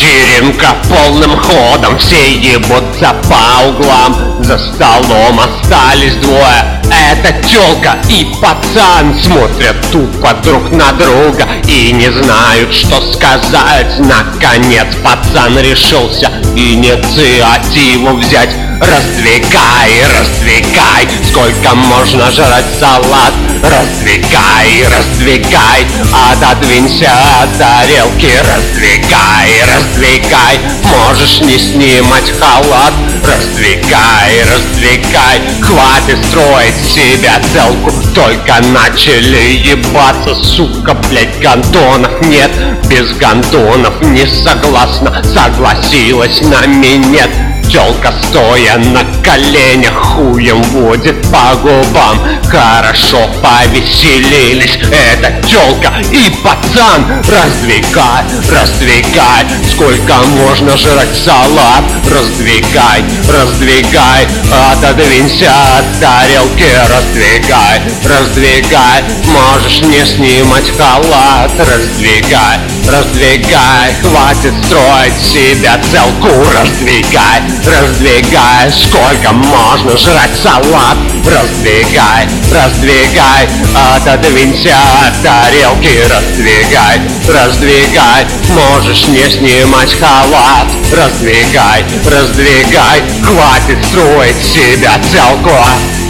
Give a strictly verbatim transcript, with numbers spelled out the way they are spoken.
Вечеринка полным ходом, все ебутся по углам. За столом остались двое, это тёлка и пацан. Смотрят тупо друг на друга и не знают, что сказать. Наконец пацан решился инициативу взять. Раздвигай, раздвигай, сколько можно жрать салат. Раздвигай, раздвигай, отодвинься от тарелки. Раздвигай, раздвигай, можешь не снимать халат. Раздвигай, раздвигай, хватит строить себя целку. Только начали ебаться, сука, блять, гандонов нет. Без гандонов не согласна, согласилась на минет. Тёлка, стоя на коленях, хуем водит по губам. Хорошо повеселились, это тёлка и пацан. Раздвигай, раздвигай, сколько можно жрать салат. Раздвигай, раздвигай, отодвинься от тарелки. Раздвигай, раздвигай, можешь не снимать халат. Раздвигай, раздвигай, хватит строить себя целку. Раздвигай, раздвигай, сколько можно жрать салат. Раздвигай, раздвигай, отодвинься от тарелки. Раздвигай, раздвигай, можешь не снимать халат. Раздвигай, раздвигай, хватит строить себя целку.